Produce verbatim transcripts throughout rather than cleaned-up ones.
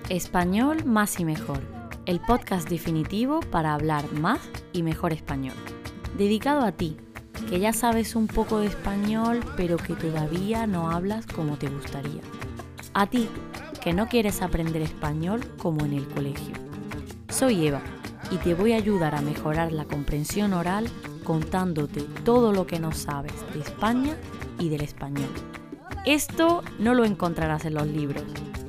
Español más y mejor, el podcast definitivo para hablar más y mejor español. Dedicado a ti, que ya sabes un poco de español pero que todavía no hablas como te gustaría. A ti, que no quieres aprender español como en el colegio. Soy Eva y te voy a ayudar a mejorar la comprensión oral contándote todo lo que no sabes de España y del español. Esto no lo encontrarás en los libros.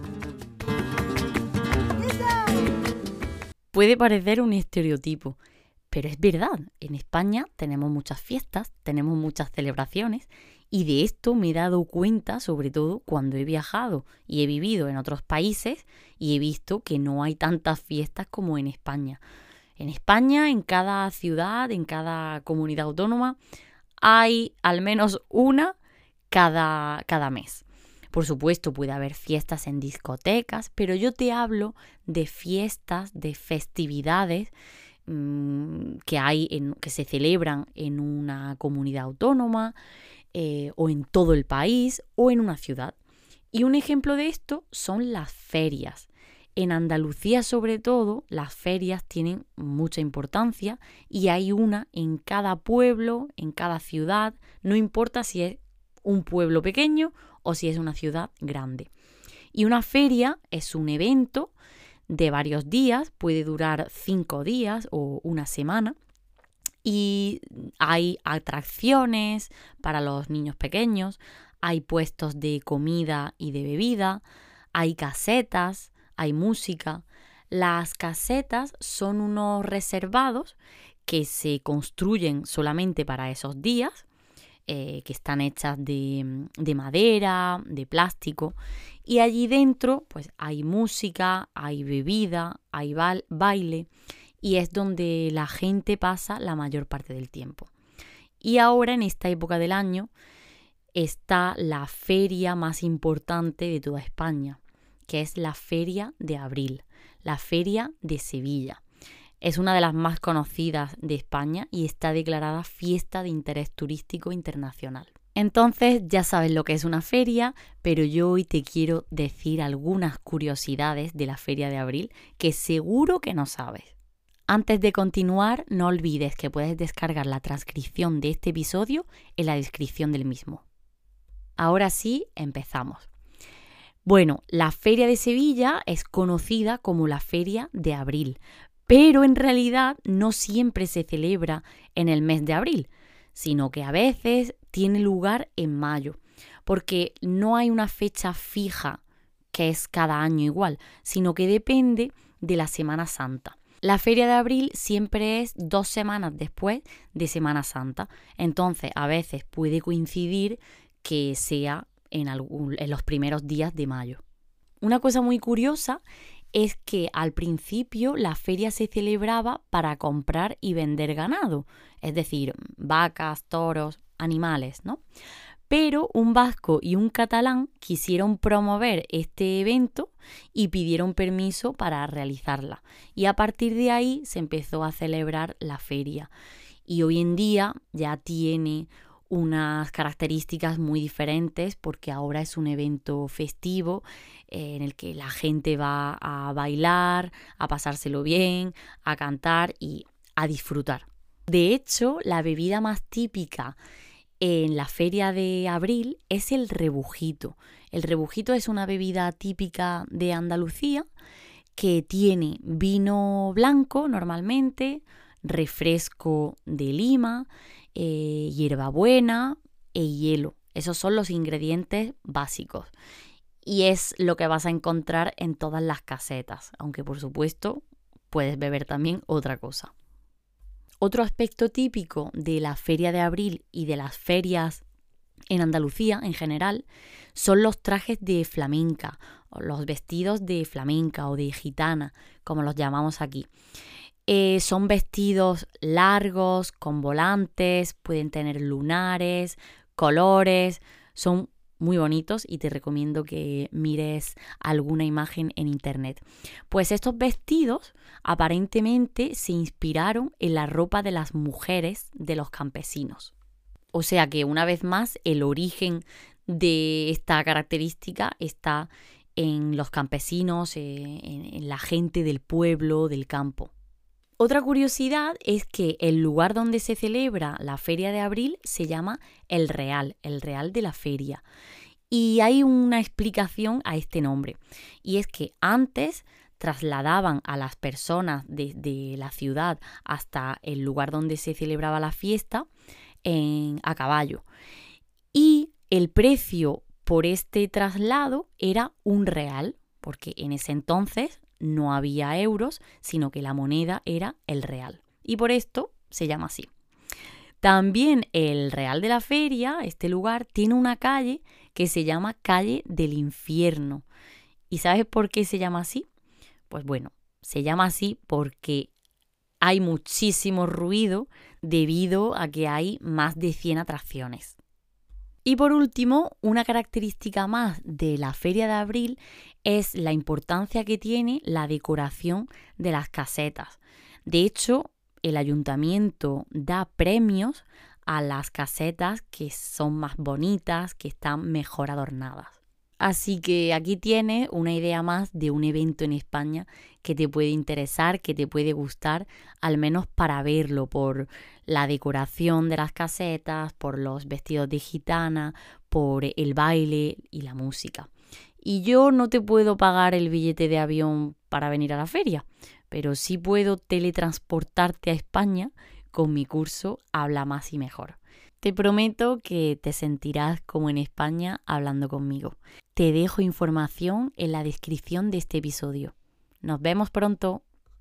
Puede parecer un estereotipo, pero es verdad. En España tenemos muchas fiestas, tenemos muchas celebraciones y de esto me he dado cuenta sobre todo cuando he viajado y he vivido en otros países y he visto que no hay tantas fiestas como en España. En España, en cada ciudad, en cada comunidad autónoma, hay al menos una cada, cada mes. Por supuesto, puede haber fiestas en discotecas, pero yo te hablo de fiestas, de festividades mmm, que hay, en, que se celebran en una comunidad autónoma eh, o en todo el país o en una ciudad. Y un ejemplo de esto son las ferias. En Andalucía, sobre todo, las ferias tienen mucha importancia y hay una en cada pueblo, en cada ciudad, no importa si es un pueblo pequeño o si es una ciudad grande. Y una feria es un evento de varios días, puede durar cinco días o una semana, y hay atracciones para los niños pequeños, hay puestos de comida y de bebida, hay casetas, hay música. Las casetas son unos reservados que se construyen solamente para esos días, Eh, que están hechas de, de madera, de plástico, y allí dentro pues hay música, hay bebida, hay ba- baile y es donde la gente pasa la mayor parte del tiempo. Y ahora en esta época del año está la feria más importante de toda España, que es la Feria de Abril, la Feria de Sevilla. Es una de las más conocidas de España y está declarada Fiesta de Interés Turístico Internacional. Entonces ya sabes lo que es una feria, pero yo hoy te quiero decir algunas curiosidades de la Feria de Abril que seguro que no sabes. Antes de continuar, no olvides que puedes descargar la transcripción de este episodio en la descripción del mismo. Ahora sí, empezamos. Bueno, la Feria de Sevilla es conocida como la Feria de Abril, pero en realidad no siempre se celebra en el mes de abril, sino que a veces tiene lugar en mayo, porque no hay una fecha fija que es cada año igual, sino que depende de la Semana Santa. La Feria de Abril siempre es dos semanas después de Semana Santa, entonces a veces puede coincidir que sea en, algún, en los primeros días de mayo. Una cosa muy curiosa es que al principio la feria se celebraba para comprar y vender ganado, es decir, vacas, toros, animales, ¿no? Pero un vasco y un catalán quisieron promover este evento y pidieron permiso para realizarla. Y a partir de ahí se empezó a celebrar la feria. Y hoy en día ya tiene unas características muy diferentes porque ahora es un evento festivo eh, en el que la gente va a bailar, a pasárselo bien, a cantar y a disfrutar. De hecho, la bebida más típica en la Feria de Abril es el rebujito. El rebujito es una bebida típica de Andalucía que tiene vino blanco normalmente, refresco de lima, Eh, hierbabuena e hielo. Esos son los ingredientes básicos y es lo que vas a encontrar en todas las casetas, aunque por supuesto puedes beber también otra cosa. Otro aspecto típico de la Feria de Abril y de las ferias en Andalucía en general son los trajes de flamenca, o los vestidos de flamenca o de gitana, como los llamamos aquí. Eh, son vestidos largos, con volantes, pueden tener lunares, colores, son muy bonitos y te recomiendo que mires alguna imagen en internet. Pues estos vestidos aparentemente se inspiraron en la ropa de las mujeres de los campesinos. O sea que una vez más el origen de esta característica está en los campesinos, eh, en, en la gente del pueblo, del campo. Otra curiosidad es que el lugar donde se celebra la Feria de Abril se llama El Real, el Real de la Feria. Y hay una explicación a este nombre, y es que antes trasladaban a las personas desde la ciudad hasta el lugar donde se celebraba la fiesta en, a caballo. Y el precio por este traslado era un real, porque en ese entonces no había euros, sino que la moneda era el real. Y por esto se llama así. También el Real de la Feria, este lugar, tiene una calle que se llama Calle del Infierno. ¿Y sabes por qué se llama así? Pues bueno, se llama así porque hay muchísimo ruido debido a que hay más de cien atracciones. Y por último, una característica más de la Feria de Abril es la importancia que tiene la decoración de las casetas. De hecho, el ayuntamiento da premios a las casetas que son más bonitas, que están mejor adornadas. Así que aquí tienes una idea más de un evento en España que te puede interesar, que te puede gustar, al menos para verlo, por la decoración de las casetas, por los vestidos de gitana, por el baile y la música. Y yo no te puedo pagar el billete de avión para venir a la feria, pero sí puedo teletransportarte a España con mi curso Habla Más y Mejor. Te prometo que te sentirás como en España hablando conmigo. Te dejo información en la descripción de este episodio. Nos vemos pronto.